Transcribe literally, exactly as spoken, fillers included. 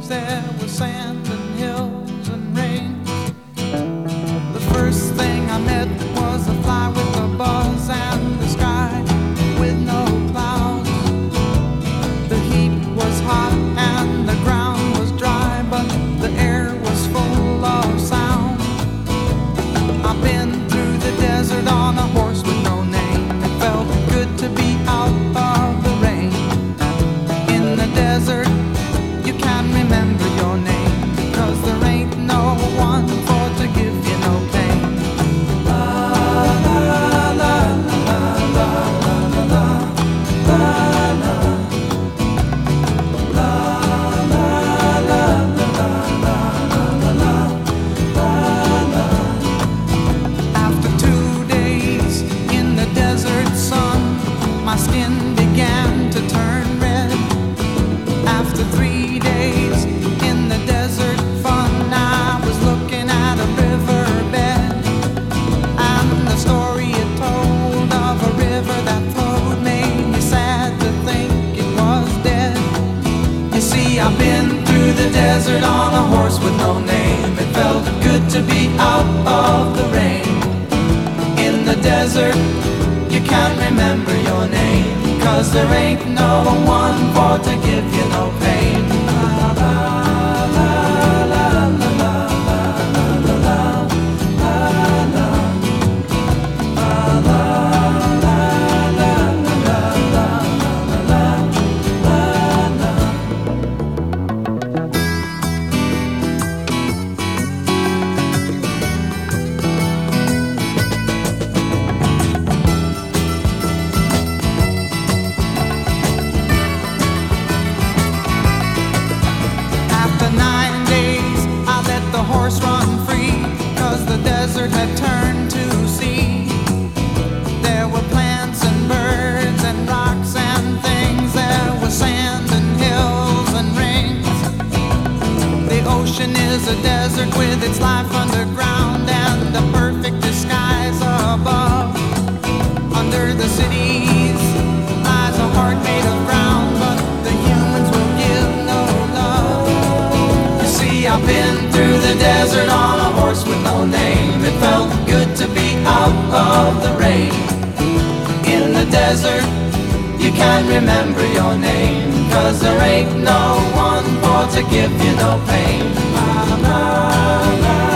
dreams there were sand and hills and rain. The first thing I met was a fly with a buzz and the sky with no clouds. The heat was hot and the ground was dry, but the air was full of sound. I've been through the desert on a horse with no name. It felt good to be out of the rain. In the desert, you can remember your name, 'cause there ain't no one for to give you no pain. La la la la la la la la la la la la la la. After two days in the desert sun, my skin began to turn red. After three days in the desert fun, I was looking at a riverbed, and the story it told of a river that flowed made me sad to think it was dead. You see, I've been through the desert on a horse with no name. It felt good to be out of the rain. In the desert, you can't remember your name, 'cause there ain't no one for to give you no pain. La la la la la la la la la la la la horse run free, 'cause the desert had turned to sea. There were plants and birds and rocks and things. There was sand and hills and rings. The ocean is a desert with its life underground and a perfect disguise above. Under the cities lies a heart made of ground, but the humans will give no love. You see, I've been through the desert on a horse with no name. It felt good to be out of the rain. In the desert, you can't remember your name, 'cause there ain't no one for to give you no pain. La, la, la.